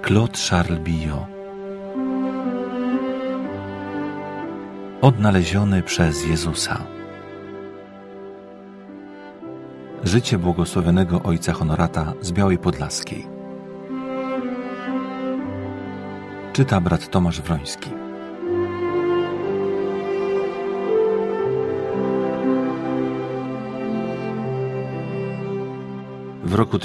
Claude Charles Billot. Odnaleziony przez Jezusa. Życie błogosławionego ojca Honorata z Białej Podlaskiej. Czyta brat Tomasz Wroński. W roku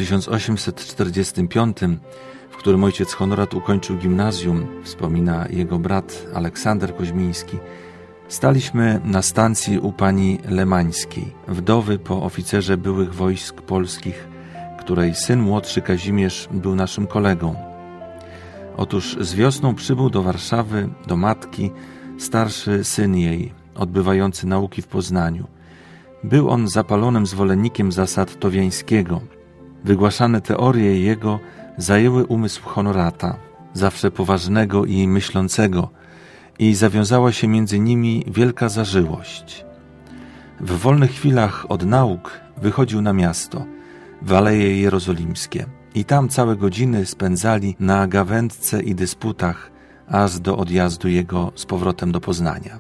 1845, w którym ojciec Honorat ukończył gimnazjum, wspomina jego brat Aleksander Koźmiński, staliśmy na stacji u pani Lemańskiej, wdowy po oficerze byłych wojsk polskich, której syn młodszy Kazimierz był naszym kolegą. Otóż z wiosną przybył do Warszawy, do matki, starszy syn jej, odbywający nauki w Poznaniu. Był on zapalonym zwolennikiem zasad Towiańskiego. Wygłaszane teorie jego zajęły umysł Honorata, zawsze poważnego i myślącego, i zawiązała się między nimi wielka zażyłość. W wolnych chwilach od nauk wychodził na miasto, w Aleje Jerozolimskie, i tam całe godziny spędzali na gawędce i dysputach, aż do odjazdu jego z powrotem do Poznania.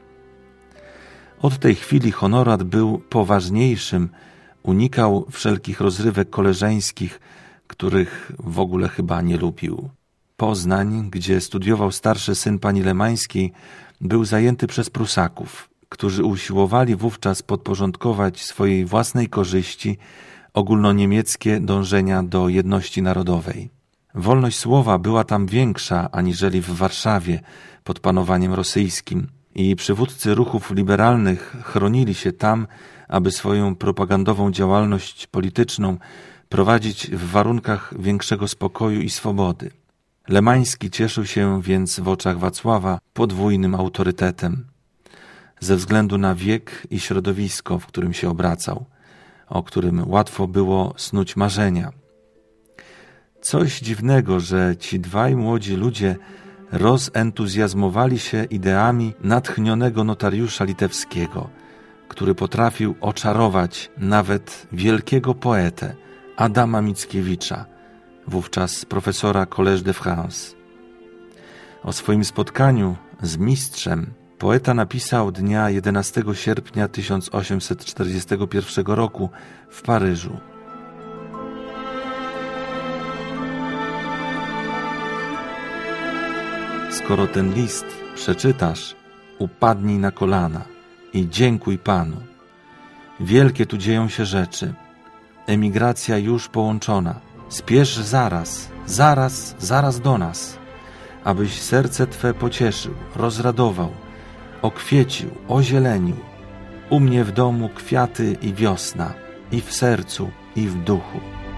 Od tej chwili Honorat był poważniejszym, unikał wszelkich rozrywek koleżeńskich, których w ogóle chyba nie lubił. Poznań, gdzie studiował starszy syn pani Lemańskiej, był zajęty przez Prusaków, którzy usiłowali wówczas podporządkować swojej własnej korzyści ogólnoniemieckie dążenia do jedności narodowej. Wolność słowa była tam większa aniżeli w Warszawie pod panowaniem rosyjskim i przywódcy ruchów liberalnych chronili się tam, aby swoją propagandową działalność polityczną prowadzić w warunkach większego spokoju i swobody. Lemański cieszył się więc w oczach Wacława podwójnym autorytetem, ze względu na wiek i środowisko, w którym się obracał, o którym łatwo było snuć marzenia. Coś dziwnego, że ci dwaj młodzi ludzie rozentuzjazmowali się ideami natchnionego notariusza litewskiego, który potrafił oczarować nawet wielkiego poetę Adama Mickiewicza, wówczas profesora Collège de France. O swoim spotkaniu z mistrzem poeta napisał dnia 11 sierpnia 1841 roku w Paryżu. Skoro ten list przeczytasz, upadnij na kolana i dziękuj Panu. Wielkie tu dzieją się rzeczy. Emigracja już połączona. Spiesz zaraz do nas, abyś serce Twe pocieszył, rozradował, okwiecił, ozielenił. U mnie w domu kwiaty i wiosna, i w sercu, i w duchu.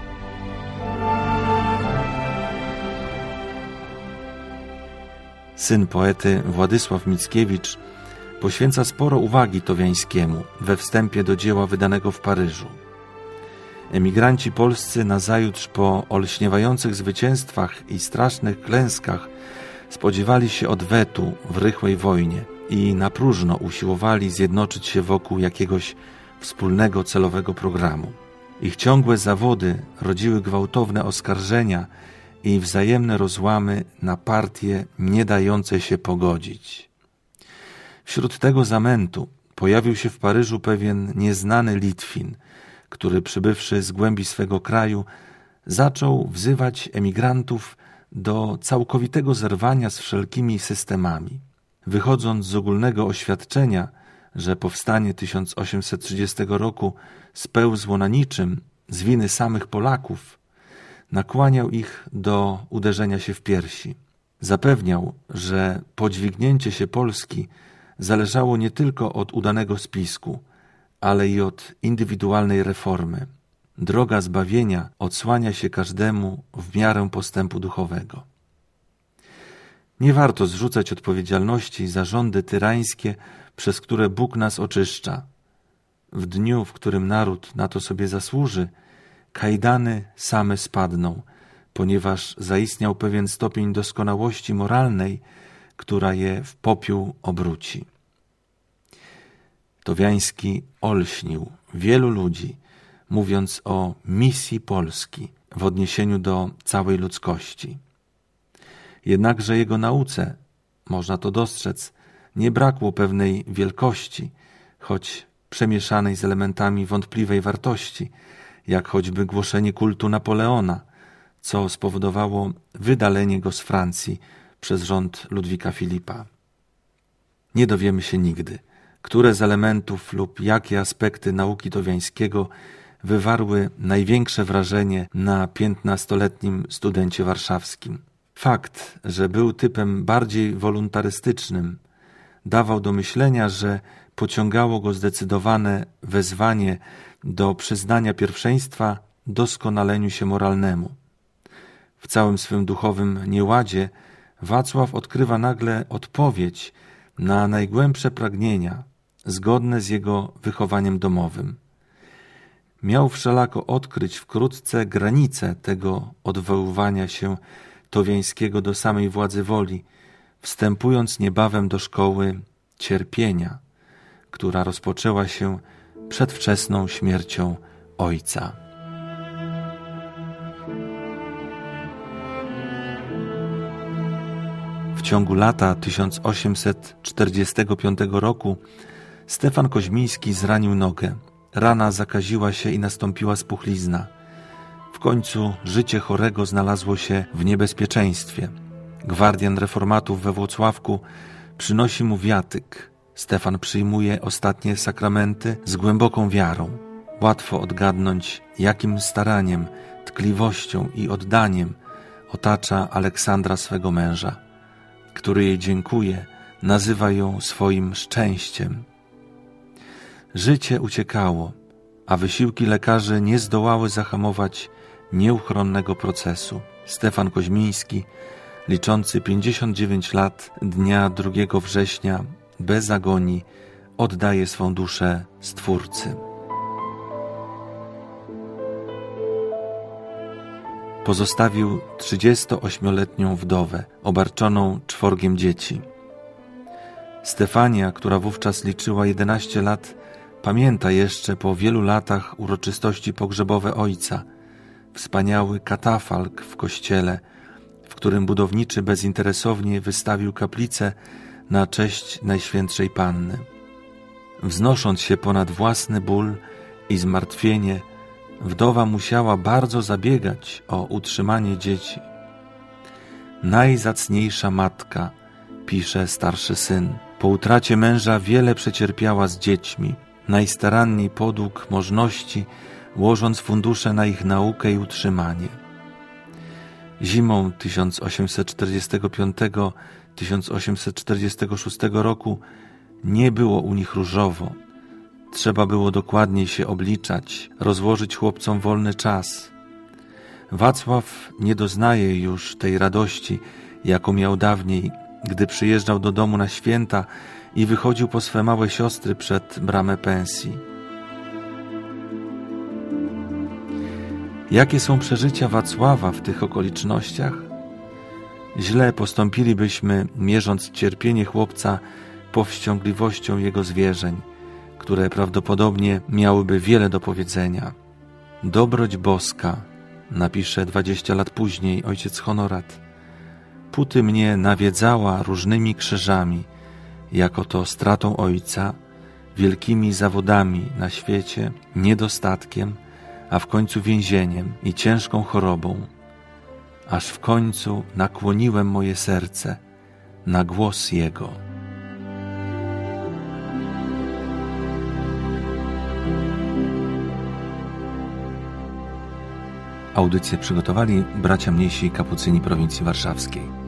Syn poety Władysław Mickiewicz poświęca sporo uwagi Towiańskiemu we wstępie do dzieła wydanego w Paryżu. Emigranci polscy nazajutrz po olśniewających zwycięstwach i strasznych klęskach spodziewali się odwetu w rychłej wojnie i na próżno usiłowali zjednoczyć się wokół jakiegoś wspólnego celowego programu. Ich ciągłe zawody rodziły gwałtowne oskarżenia i wzajemne rozłamy na partie nie dające się pogodzić. Wśród tego zamętu pojawił się w Paryżu pewien nieznany Litwin, który przybywszy z głębi swego kraju zaczął wzywać emigrantów do całkowitego zerwania z wszelkimi systemami. Wychodząc z ogólnego oświadczenia, że powstanie 1830 roku spełzło na niczym z winy samych Polaków, nakłaniał ich do uderzenia się w piersi. Zapewniał, że podźwignięcie się Polski zależało nie tylko od udanego spisku, ale i od indywidualnej reformy. Droga zbawienia odsłania się każdemu w miarę postępu duchowego. Nie warto zrzucać odpowiedzialności za rządy tyrańskie, przez które Bóg nas oczyszcza. W dniu, w którym naród na to sobie zasłuży, kajdany same spadną, ponieważ zaistniał pewien stopień doskonałości moralnej, która je w popiół obróci. Towiański olśnił wielu ludzi, mówiąc o misji Polski w odniesieniu do całej ludzkości. Jednakże jego nauce, można to dostrzec, nie brakło pewnej wielkości, choć przemieszanej z elementami wątpliwej wartości, jak choćby głoszenie kultu Napoleona, co spowodowało wydalenie go z Francji przez rząd Ludwika Filipa. Nie dowiemy się nigdy, które z elementów lub jakie aspekty nauki Towiańskiego wywarły największe wrażenie na 15-letnim studencie warszawskim. Fakt, że był typem bardziej wolontarystycznym, dawał do myślenia, że pociągało go zdecydowane wezwanie do przyznania pierwszeństwa doskonaleniu się moralnemu. W całym swym duchowym nieładzie Wacław odkrywa nagle odpowiedź na najgłębsze pragnienia, zgodne z jego wychowaniem domowym. Miał wszelako odkryć wkrótce granice tego odwoływania się Towiańskiego do samej władzy woli, wstępując niebawem do szkoły cierpienia, która rozpoczęła się przedwczesną śmiercią ojca. W ciągu lata 1845 roku Stefan Koźmiński zranił nogę. Rana zakaziła się i nastąpiła spuchlizna. W końcu życie chorego znalazło się w niebezpieczeństwie. Gwardian reformatów we Włocławku przynosi mu wiatyk. Stefan przyjmuje ostatnie sakramenty z głęboką wiarą. Łatwo odgadnąć, jakim staraniem, tkliwością i oddaniem otacza Aleksandra swego męża, który jej dziękuje, nazywa ją swoim szczęściem. Życie uciekało, a wysiłki lekarzy nie zdołały zahamować nieuchronnego procesu. Stefan Koźmiński, liczący 59 lat, dnia 2 września, bez agonii, oddaje swą duszę Stwórcy. Pozostawił 38-letnią wdowę, obarczoną 4 dzieci. Stefania, która wówczas liczyła 11 lat, pamięta jeszcze po wielu latach uroczystości pogrzebowe ojca, wspaniały katafalk w kościele, w którym budowniczy bezinteresownie wystawił kaplicę na cześć Najświętszej Panny. Wznosząc się ponad własny ból i zmartwienie, wdowa musiała bardzo zabiegać o utrzymanie dzieci. Najzacniejsza matka, pisze starszy syn, po utracie męża wiele przecierpiała z dziećmi, najstaranniej podług możności, łożąc fundusze na ich naukę i utrzymanie. Zimą 1845-1846 roku nie było u nich różowo. Trzeba było dokładniej się obliczać, rozłożyć chłopcom wolny czas. Wacław nie doznaje już tej radości, jaką miał dawniej, gdy przyjeżdżał do domu na święta i wychodził po swe małe siostry przed bramę pensji. Jakie są przeżycia Wacława w tych okolicznościach? Źle postąpilibyśmy, mierząc cierpienie chłopca powściągliwością jego zwierzeń, które prawdopodobnie miałyby wiele do powiedzenia. Dobroć boska, napisze 20 lat później ojciec Honorat, póty mnie nawiedzała różnymi krzyżami, jako to stratą ojca, wielkimi zawodami na świecie, niedostatkiem, a w końcu więzieniem i ciężką chorobą, aż w końcu nakłoniłem moje serce na głos Jego. Audycję przygotowali bracia mniejsi kapucyni prowincji warszawskiej.